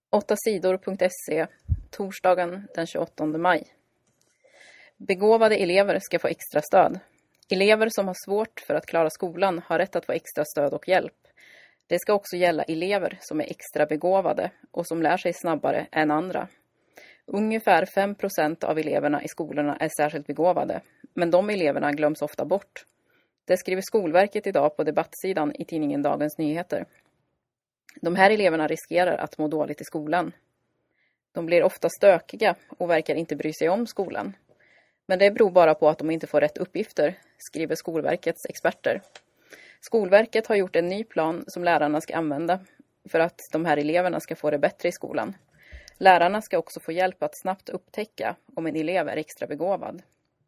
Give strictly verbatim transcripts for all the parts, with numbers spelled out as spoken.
åtta sidor punkt se, torsdagen den tjugoåttonde maj. Begåvade elever ska få extra stöd. Elever som har svårt för att klara skolan har rätt att få extra stöd och hjälp. Det ska också gälla elever som är extra begåvade och som lär sig snabbare än andra. Ungefär fem procent av eleverna i skolorna är särskilt begåvade, men de eleverna glöms ofta bort. Det skriver Skolverket idag på debattsidan i tidningen Dagens Nyheter. De här eleverna riskerar att må dåligt i skolan. De blir ofta stökiga och verkar inte bry sig om skolan. Men det beror bara på att de inte får rätt uppgifter, skriver Skolverkets experter. Skolverket har gjort en ny plan som lärarna ska använda för att de här eleverna ska få det bättre i skolan. Lärarna ska också få hjälp att snabbt upptäcka om en elev är extra begåvad.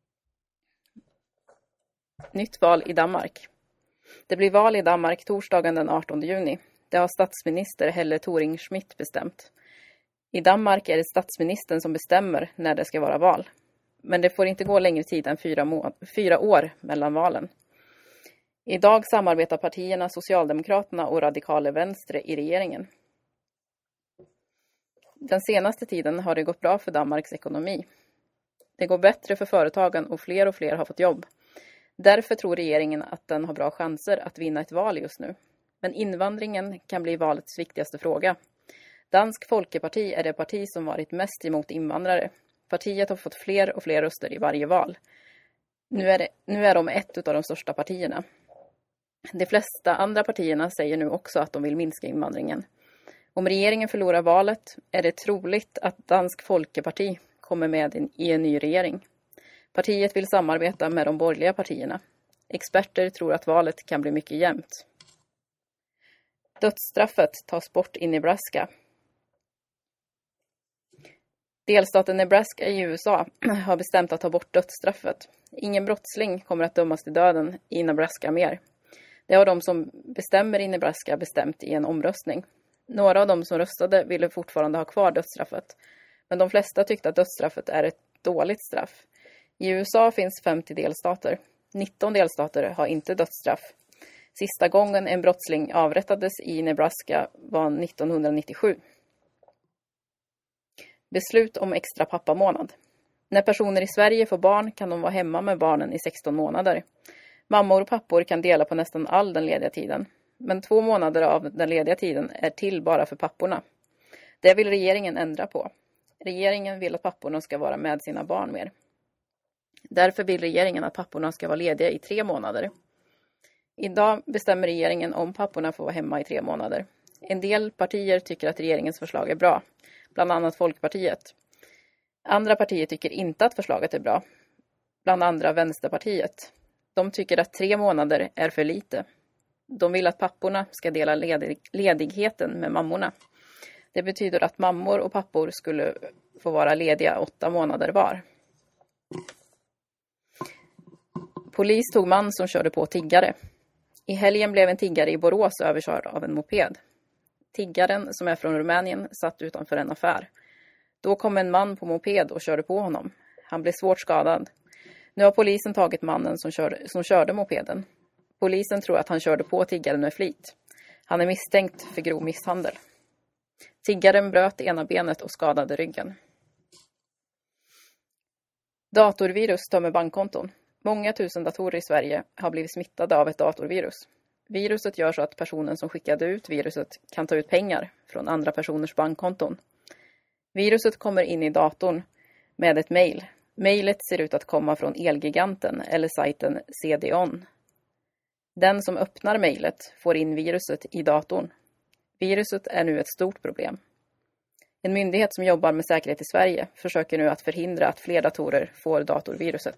Nytt val i Danmark. Det blir val i Danmark torsdagen den artonde juni. Det har statsminister Helle Thorning-Schmidt bestämt. I Danmark är det statsministern som bestämmer när det ska vara val. Men det får inte gå längre tid än fyra, må- fyra år mellan valen. Idag samarbetar partierna Socialdemokraterna och Radikale Venstre i regeringen. Den senaste tiden har det gått bra för Danmarks ekonomi. Det går bättre för företagen och fler och fler har fått jobb. Därför tror regeringen att den har bra chanser att vinna ett val just nu. Men invandringen kan bli valets viktigaste fråga. Dansk Folkeparti är det parti som varit mest emot invandrare. Partiet har fått fler och fler röster i varje val. Nu är, det, nu är de ett av de största partierna. De flesta andra partierna säger nu också att de vill minska invandringen. Om regeringen förlorar valet är det troligt att Dansk Folkeparti kommer med i en ny regering. Partiet vill samarbeta med de borgerliga partierna. Experter tror att valet kan bli mycket jämnt. Dödsstraffet tas bort i Nebraska. Delstaten Nebraska i U S A har bestämt att ta bort dödsstraffet. Ingen brottsling kommer att dömas till döden i Nebraska mer. Det har de som bestämmer i Nebraska bestämt i en omröstning. Några av de som röstade ville fortfarande ha kvar dödsstraffet. Men de flesta tyckte att dödsstraffet är ett dåligt straff. I U S A finns femtio delstater. nitton delstater har inte dödsstraff. Sista gången en brottsling avrättades i Nebraska var nittonhundranittiosju. Beslut om extra pappamånad. När personer i Sverige får barn kan de vara hemma med barnen i sexton månader. Mammor och pappor kan dela på nästan all den lediga tiden. Men två månader av den lediga tiden är till bara för papporna. Det vill regeringen ändra på. Regeringen vill att papporna ska vara med sina barn mer. Därför vill regeringen att papporna ska vara lediga i tre månader. Idag bestämmer regeringen om papporna får vara hemma i tre månader. En del partier tycker att regeringens förslag är bra. Bland annat Folkpartiet. Andra partier tycker inte att förslaget är bra. Bland andra Vänsterpartiet. De tycker att tre månader är för lite. De vill att papporna ska dela ledig- ledigheten med mammorna. Det betyder att mammor och pappor skulle få vara lediga åtta månader var. Polis tog man som körde på tiggare. I helgen blev en tiggare i Borås överkörd av en moped. Tiggaren, som är från Rumänien, satt utanför en affär. Då kom en man på moped och körde på honom. Han blev svårt skadad. Nu har polisen tagit mannen som körde, som körde mopeden. Polisen tror att han körde på tiggaren med flit. Han är misstänkt för grov misshandel. Tiggaren bröt ena benet och skadade ryggen. Datorvirus tömmer bankkonton. Många tusen datorer i Sverige har blivit smittade av ett datorvirus. Viruset gör så att personen som skickade ut viruset kan ta ut pengar från andra personers bankkonton. Viruset kommer in i datorn med ett mejl. Mejlet ser ut att komma från Elgiganten eller sajten C D O N. Den som öppnar mejlet får in viruset i datorn. Viruset är nu ett stort problem. En myndighet som jobbar med säkerhet i Sverige försöker nu att förhindra att fler datorer får datorviruset.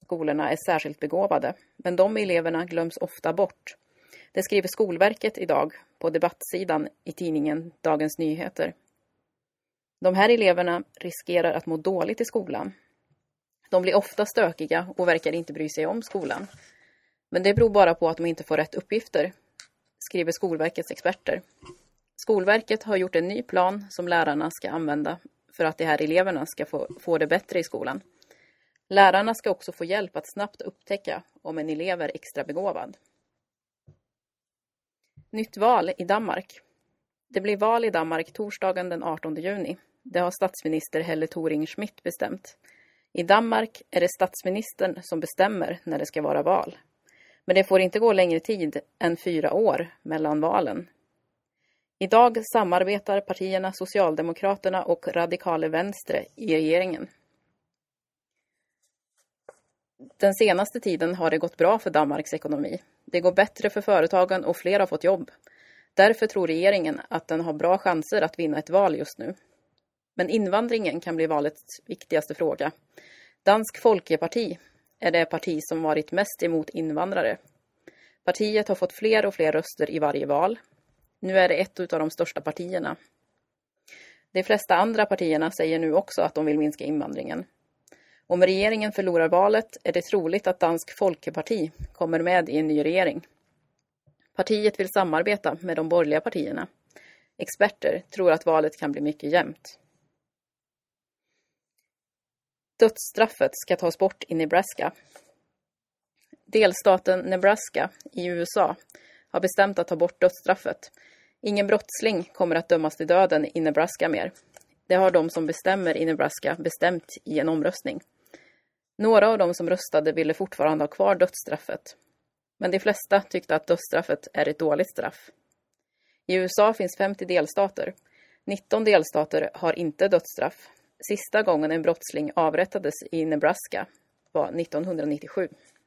skolorna är särskilt begåvade, men de eleverna glöms ofta bort. Det skriver Skolverket idag på debattsidan i tidningen Dagens Nyheter. De här eleverna riskerar att må dåligt i skolan. De blir ofta stökiga och verkar inte bry sig om skolan. Men det beror bara på att de inte får rätt uppgifter, skriver Skolverkets experter. Skolverket har gjort en ny plan som lärarna ska använda för att de här eleverna ska få, få det bättre i skolan. Lärarna ska också få hjälp att snabbt upptäcka om en elev är extra begåvad. Nytt val i Danmark. Det blir val i Danmark torsdagen den artonde juni. Det har statsminister Helle Thorning-Schmidt bestämt. I Danmark är det statsministern som bestämmer när det ska vara val. Men det får inte gå längre tid än fyra år mellan valen. Idag samarbetar partierna Socialdemokraterna och Radikale Venstre i regeringen. Den senaste tiden har det gått bra för Danmarks ekonomi. Det går bättre för företagen och fler har fått jobb. Därför tror regeringen att den har bra chanser att vinna ett val just nu. Men invandringen kan bli valets viktigaste fråga. Dansk Folkeparti är det parti som varit mest emot invandrare. Partiet har fått fler och fler röster i varje val. Nu är det ett av de största partierna. De flesta andra partierna säger nu också att de vill minska invandringen. Om regeringen förlorar valet är det troligt att Dansk Folkeparti kommer med i en ny regering. Partiet vill samarbeta med de borgerliga partierna. Experter tror att valet kan bli mycket jämnt. Dödsstraffet ska tas bort i Nebraska. Delstaten Nebraska i U S A har bestämt att ta bort dödsstraffet. Ingen brottsling kommer att dömas till döden i Nebraska mer. Det har de som bestämmer i Nebraska bestämt i en omröstning. Några av de som röstade ville fortfarande ha kvar dödsstraffet. Men de flesta tyckte att dödsstraffet är ett dåligt straff. I U S A finns femtio delstater. nitton delstater har inte dödsstraff. Sista gången en brottsling avrättades i Nebraska var nittonhundranittiosju.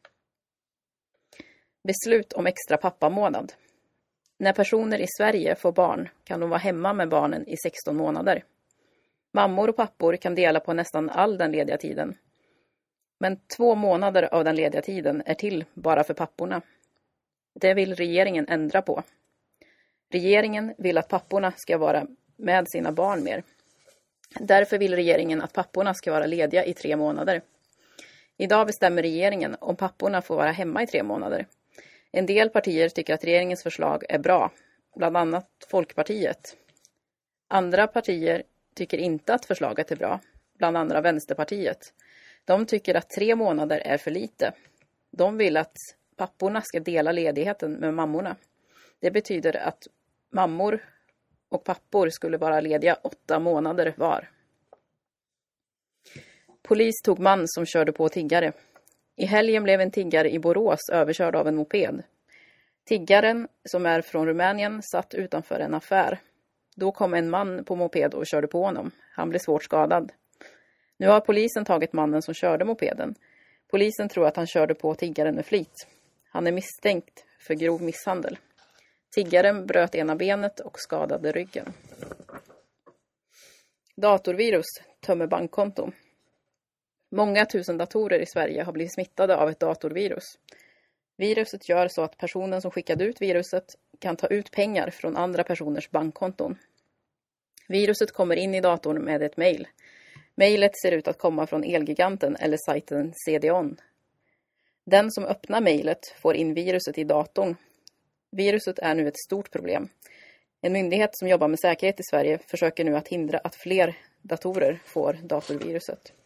Beslut om extra pappamånad. När personer i Sverige får barn kan de vara hemma med barnen i sexton månader. Mammor och pappor kan dela på nästan all den lediga tiden. Men två månader av den lediga tiden är till bara för papporna. Det vill regeringen ändra på. Regeringen vill att papporna ska vara med sina barn mer. Därför vill regeringen att papporna ska vara lediga i tre månader. Idag bestämmer regeringen om papporna får vara hemma i tre månader. En del partier tycker att regeringens förslag är bra, bland annat Folkpartiet. Andra partier tycker inte att förslaget är bra, bland andra Vänsterpartiet. De tycker att tre månader är för lite. De vill att papporna ska dela ledigheten med mammorna. Det betyder att mammor och pappor skulle vara lediga åtta månader var. Polis tog man som körde på tiggare. I helgen blev en tiggare i Borås överkörd av en moped. Tiggaren, som är från Rumänien, satt utanför en affär. Då kom en man på moped och körde på honom. Han blev svårt skadad. Nu har polisen tagit mannen som körde mopeden. Polisen tror att han körde på tiggaren med flit. Han är misstänkt för grov misshandel. Tiggaren bröt ena benet och skadade ryggen. Datorvirus tömmer bankkonton. Många tusen datorer i Sverige har blivit smittade av ett datorvirus. Viruset gör så att personen som skickade ut viruset kan ta ut pengar från andra personers bankkonton. Viruset kommer in i datorn med ett mejl. Mejlet ser ut att komma från Elgiganten eller sajten C D O N. Den som öppnar mejlet får in viruset i datorn. Viruset är nu ett stort problem. En myndighet som jobbar med säkerhet i Sverige försöker nu att hindra att fler datorer får datorviruset.